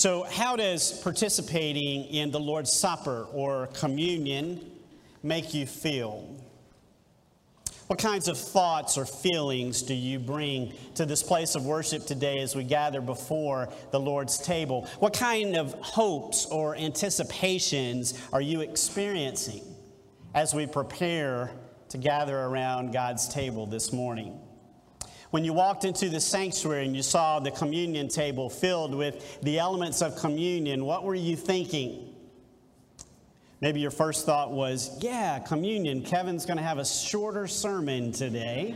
So how does participating in the Lord's Supper or communion make you feel? What kinds of thoughts or feelings do you bring to this place of worship today as we gather before the Lord's table? What kind of hopes or anticipations are you experiencing as we prepare to gather around God's table this morning? When you walked into the sanctuary and you saw the communion table filled with the elements of communion, what were you thinking? Maybe your first thought was, yeah, communion. Kevin's going to have a shorter sermon today.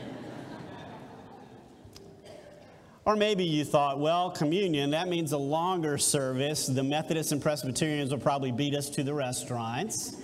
Or maybe you thought, well, communion, that means a longer service. The Methodists and Presbyterians will probably beat us to the restaurants.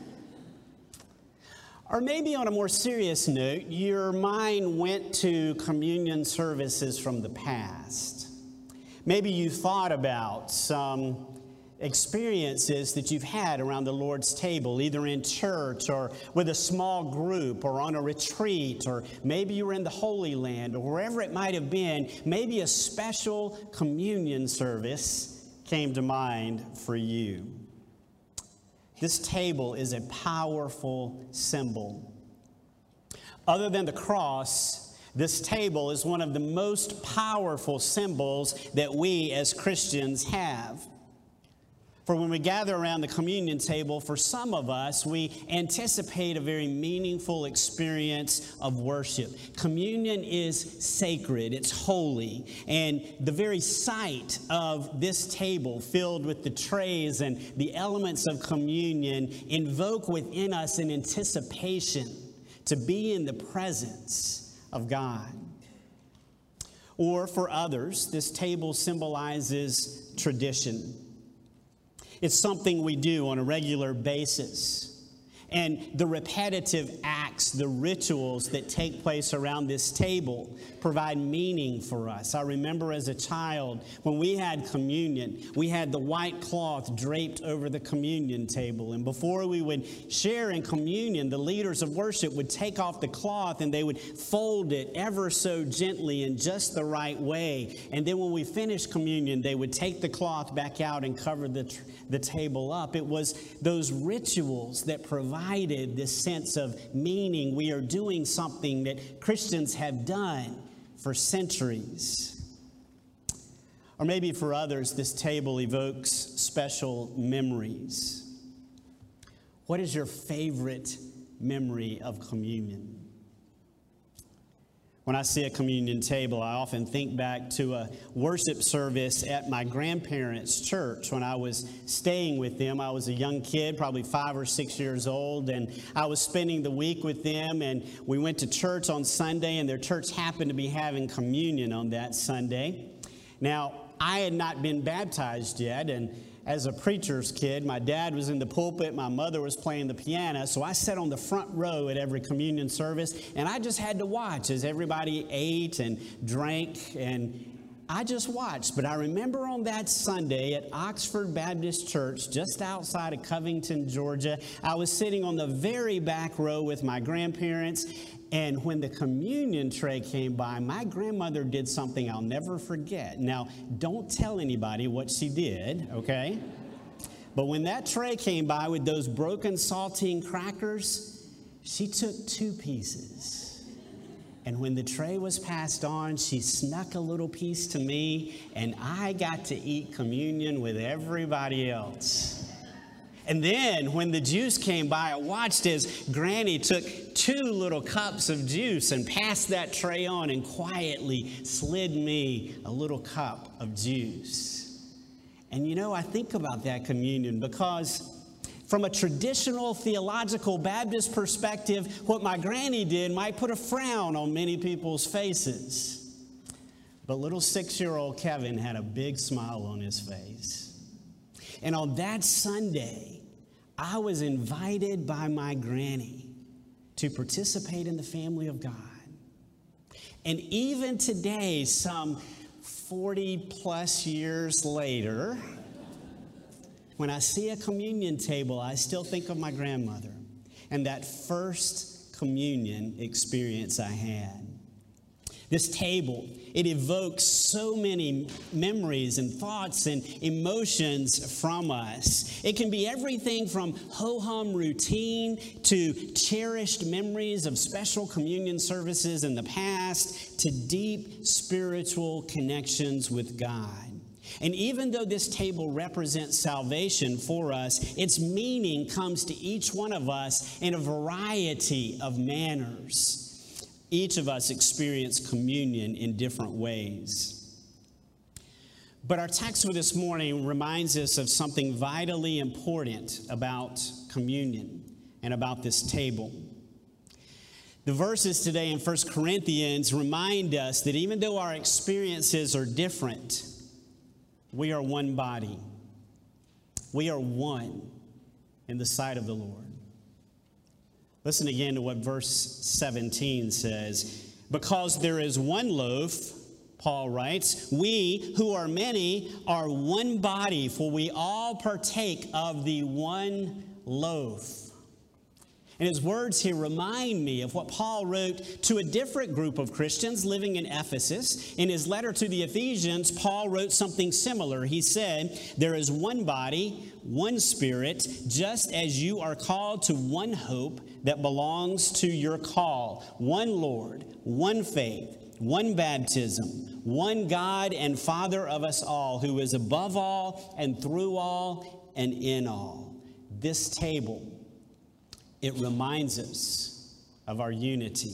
Or maybe on a more serious note, your mind went to communion services from the past. Maybe you thought about some experiences that you've had around the Lord's table, either in church or with a small group or on a retreat, or maybe you were in the Holy Land or wherever it might have been. Maybe a special communion service came to mind for you. This table is a powerful symbol. Other than the cross, this table is one of the most powerful symbols that we as Christians have. For when we gather around the communion table, for some of us, we anticipate a very meaningful experience of worship. Communion is sacred, it's holy, and the very sight of this table filled with the trays and the elements of communion invoke within us an anticipation to be in the presence of God. Or for others, this table symbolizes tradition. It's something we do on a regular basis. And the repetitive acts, the rituals that take place around this table provide meaning for us. I remember as a child, when we had communion, we had the white cloth draped over the communion table. And before we would share in communion, the leaders of worship would take off the cloth and they would fold it ever so gently in just the right way. And then when we finished communion, they would take the cloth back out and cover the table up. It was those rituals that provided this sense of meaning. We are doing something that Christians have done for centuries. Or maybe for others, this table evokes special memories. What is your favorite memory of communion? When I see a communion table, I often think back to a worship service at my grandparents' church when I was staying with them. I was a young kid, probably 5 or 6 years old, and I was spending the week with them, and we went to church on Sunday, and their church happened to be having communion on that Sunday. Now, I had not been baptized yet, and as a preacher's kid, my dad was in the pulpit, my mother was playing the piano, so I sat on the front row at every communion service, and I just had to watch as everybody ate and drank, and I just watched. But I remember on that Sunday at Oxford Baptist Church, just outside of Covington, Georgia, I was sitting on the very back row with my grandparents, and when the communion tray came by, my grandmother did something I'll never forget. Now, don't tell anybody what she did, okay? But when that tray came by with those broken saltine crackers, she took 2 pieces. And when the tray was passed on, she snuck a little piece to me, and I got to eat communion with everybody else. And then when the juice came by, I watched as Granny took 2 little cups of juice and passed that tray on and quietly slid me a little cup of juice. And you know, I think about that communion because from a traditional theological Baptist perspective, what my granny did might put a frown on many people's faces. But little 6-year-old Kevin had a big smile on his face. And on that Sunday, I was invited by my granny to participate in the family of God. And even today, some 40 plus years later, when I see a communion table, I still think of my grandmother and that first communion experience I had. This table, it evokes so many memories and thoughts and emotions from us. It can be everything from ho-hum routine to cherished memories of special communion services in the past to deep spiritual connections with God. And even though this table represents salvation for us, its meaning comes to each one of us in a variety of manners. Each of us experience communion in different ways. But our text for this morning reminds us of something vitally important about communion and about this table. The verses today in 1 Corinthians remind us that even though our experiences are different, we are one body. We are one in the sight of the Lord. Listen again to what verse 17 says. Because there is one loaf, Paul writes, we who are many are one body, for we all partake of the one loaf. And his words here remind me of what Paul wrote to a different group of Christians living in Ephesus. In his letter to the Ephesians, Paul wrote something similar. He said, there is one body, one spirit, just as you are called to one hope that belongs to your call. One Lord, one faith, one baptism, one God and Father of us all, who is above all and through all and in all. This table, it reminds us of our unity.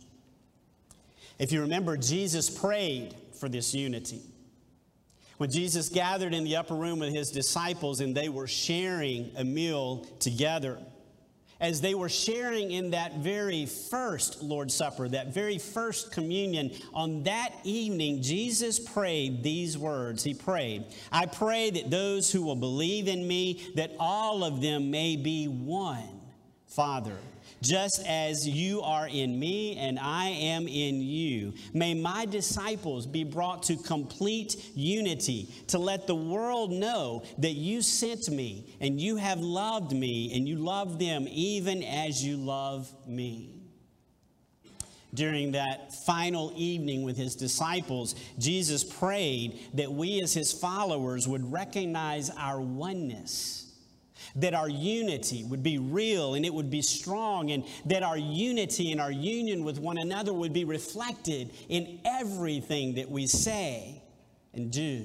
If you remember, Jesus prayed for this unity. When Jesus gathered in the upper room with his disciples and they were sharing a meal together, as they were sharing in that very first Lord's Supper, that very first communion, on that evening, Jesus prayed these words. He prayed, I pray that those who will believe in me, that all of them may be one. Father, just as you are in me and I am in you, may my disciples be brought to complete unity to let the world know that you sent me and you have loved me and you love them even as you love me. During that final evening with his disciples, Jesus prayed that we as his followers would recognize our oneness, that our unity would be real and it would be strong, and that our unity and our union with one another would be reflected in everything that we say and do.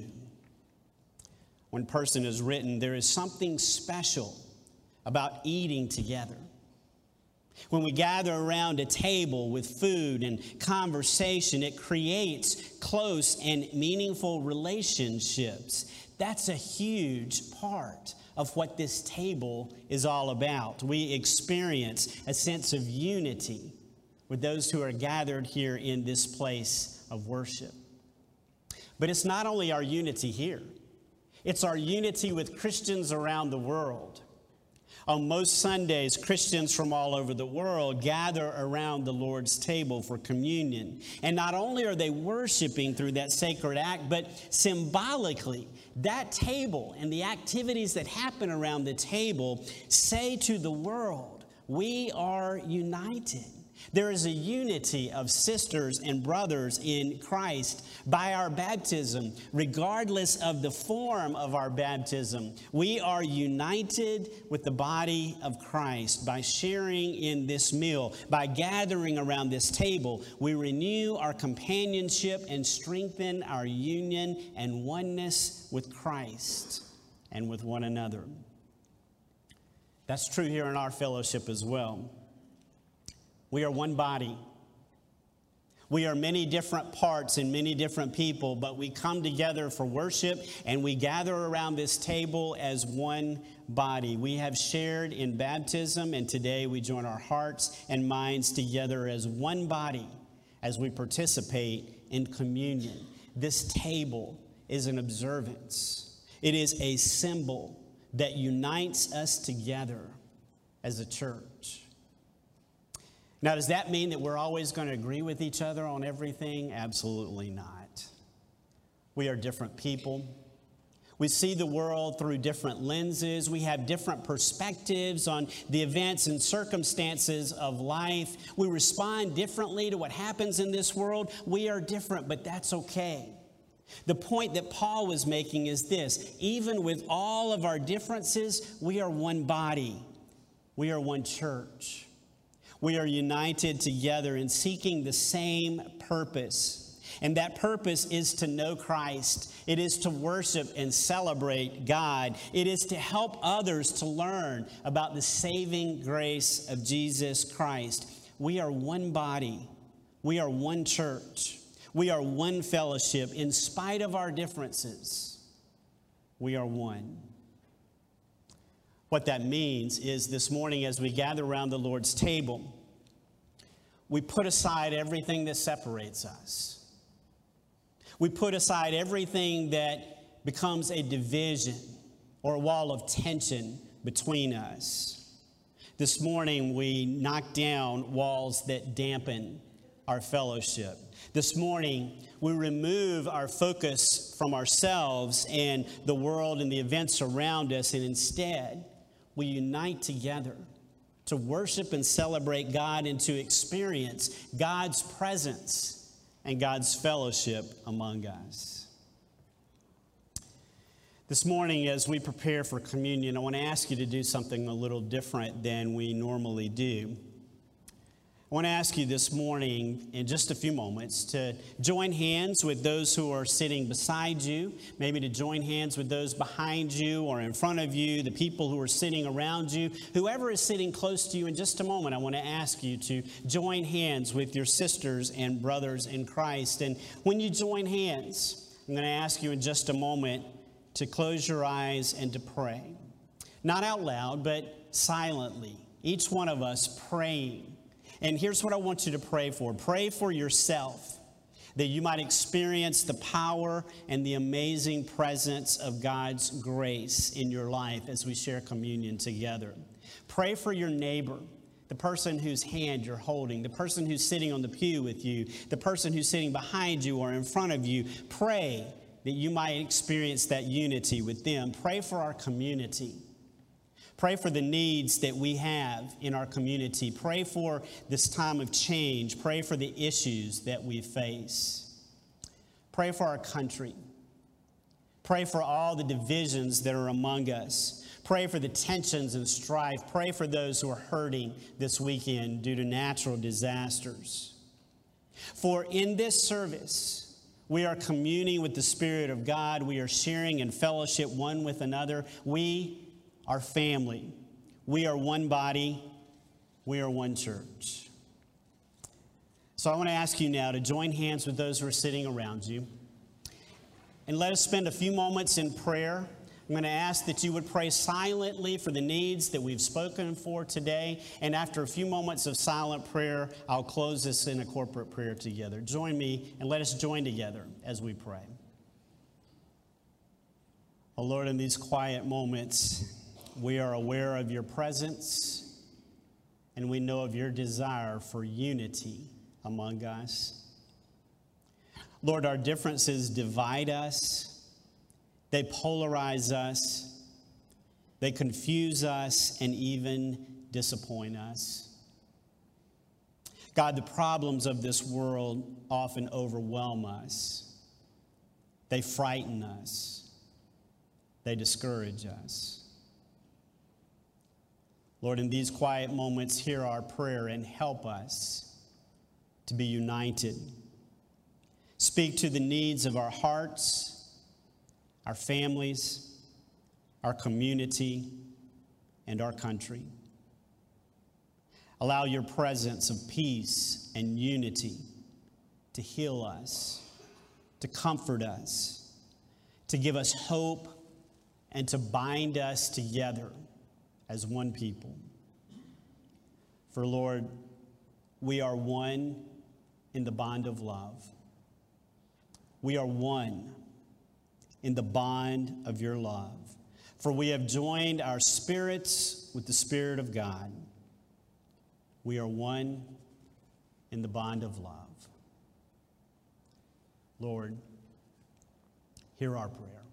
One person has written, there is something special about eating together. When we gather around a table with food and conversation, it creates close and meaningful relationships. That's a huge part of what this table is all about. We experience a sense of unity with those who are gathered here in this place of worship. But it's not only our unity here, it's our unity with Christians around the world. On most Sundays, Christians from all over the world gather around the Lord's table for communion. And not only are they worshiping through that sacred act, but symbolically, that table and the activities that happen around the table say to the world, we are united. There is a unity of sisters and brothers in Christ by our baptism. Regardless of the form of our baptism, we are united with the body of Christ by sharing in this meal. By gathering around this table, we renew our companionship and strengthen our union and oneness with Christ and with one another. That's true here in our fellowship as well. We are one body. We are many different parts and many different people, but we come together for worship and we gather around this table as one body. We have shared in baptism, and today we join our hearts and minds together as one body as we participate in communion. This table is an observance. It is a symbol that unites us together as a church. Now, does that mean that we're always going to agree with each other on everything? Absolutely not. We are different people. We see the world through different lenses. We have different perspectives on the events and circumstances of life. We respond differently to what happens in this world. We are different, but that's okay. The point that Paul was making is this: even with all of our differences, we are one body. We are one church. We are united together in seeking the same purpose. And that purpose is to know Christ. It is to worship and celebrate God. It is to help others to learn about the saving grace of Jesus Christ. We are one body. We are one church. We are one fellowship. In spite of our differences, we are one. What that means is this morning as we gather around the Lord's table, we put aside everything that separates us. We put aside everything that becomes a division or a wall of tension between us. This morning, we knock down walls that dampen our fellowship. This morning, we remove our focus from ourselves and the world and the events around us, and instead, we unite together to worship and celebrate God and to experience God's presence and God's fellowship among us. This morning, as we prepare for communion, I want to ask you to do something a little different than we normally do. I want to ask you this morning, in just a few moments, to join hands with those who are sitting beside you, maybe to join hands with those behind you or in front of you, the people who are sitting around you, whoever is sitting close to you. In just a moment, I want to ask you to join hands with your sisters and brothers in Christ. And when you join hands, I'm going to ask you in just a moment to close your eyes and to pray. Not out loud, but silently. Each one of us praying. And here's what I want you to pray for. Pray for yourself, that you might experience the power and the amazing presence of God's grace in your life as we share communion together. Pray for your neighbor, the person whose hand you're holding, the person who's sitting on the pew with you, the person who's sitting behind you or in front of you. Pray that you might experience that unity with them. Pray for our community. Pray for the needs that we have in our community. Pray for this time of change. Pray for the issues that we face. Pray for our country. Pray for all the divisions that are among us. Pray for the tensions and strife. Pray for those who are hurting this weekend due to natural disasters. For in this service, we are communing with the Spirit of God. We are sharing in fellowship one with another. We are family. We are one body. We are one church. So I want to ask you now to join hands with those who are sitting around you. And let us spend a few moments in prayer. I'm going to ask that you would pray silently for the needs that we've spoken for today. And after a few moments of silent prayer, I'll close this in a corporate prayer together. Join me and let us join together as we pray. Oh Lord, in these quiet moments, we are aware of your presence, and we know of your desire for unity among us. Lord, our differences divide us. They polarize us. They confuse us and even disappoint us. God, the problems of this world often overwhelm us. They frighten us. They discourage us. Lord, in these quiet moments, hear our prayer and help us to be united. Speak to the needs of our hearts, our families, our community, and our country. Allow your presence of peace and unity to heal us, to comfort us, to give us hope, and to bind us together as one people. For Lord, we are one in the bond of love. We are one in the bond of your love. For we have joined our spirits with the Spirit of God. We are one in the bond of love. Lord, hear our prayer.